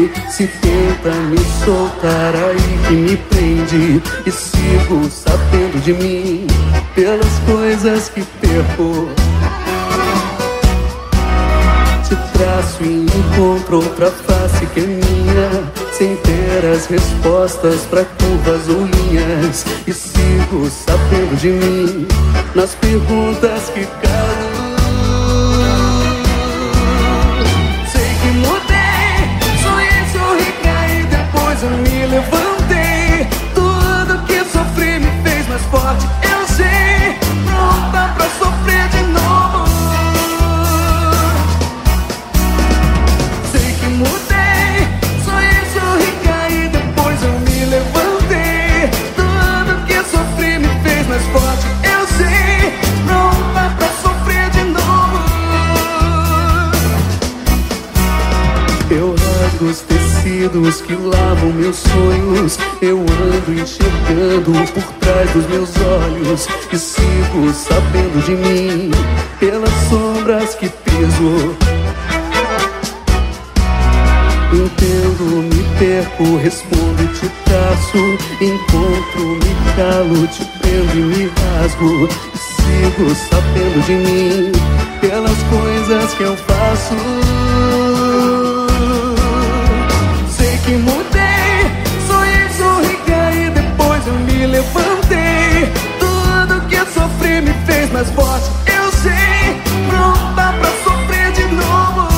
entende. Se tenta me soltar, aí que me prende. E sigo sabendo de mim pelas coisas que perco. Te traço e encontro outra face que é minha, sem ter as respostas pra curvas ou linhas. E sigo sabendo de mim nas perguntas que calo. Sei que mudei, sonhei, sorri, caí, depois eu me levantei. Tudo que sofri me fez mais forte, eu sei. Pronta pra sofrer de novo. Mudei, sonhei, sorri, caí, depois eu me levantei. Tudo que sofri me fez mais forte, eu sei. Pronta pra sofrer de novo. Eu rasgo os tecidos que lavam meus sonhos. Eu ando enxergando por trás dos meus olhos. E sigo sabendo de mim pelas sombras que piso. Entendo, me perco, respondo e te traço. Encontro, me calo, te prendo e me rasgo. Sigo sabendo de mim pelas coisas que eu faço. Sei que mudei, sonhei, sorri, caí, depois eu me levantei. Tudo que eu sofri me fez mais forte, eu sei. Pronta pra sofrer de novo.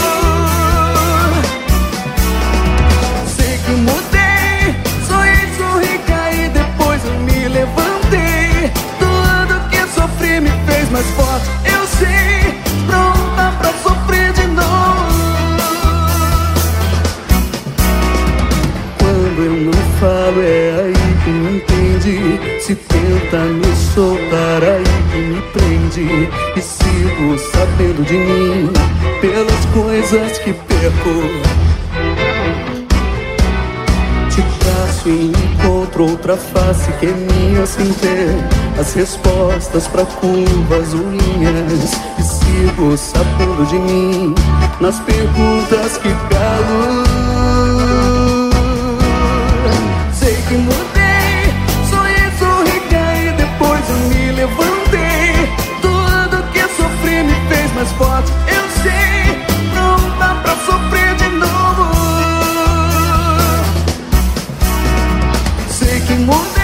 Mudei, sonhei, sorri, caí, depois eu me levantei. Tudo que eu sofri me fez mais forte, eu sei. Pronta pra sofrer de novo. Quando eu não falo é aí que me entende. Se tenta me soltar, aí que me prende. E sigo sabendo de mim pelas coisas que perco. Te traço e encontro outra face que é minha, sem ter as respostas pra curvas ou linhas. E sigo sabendo de mim nas perguntas que calo. Sei que mudei, sonhei, sorri, caí, depois eu me levantei. Tudo que eu sofri me fez mais forte, eu sei. Pronta pra sofrer de novo. Que mundo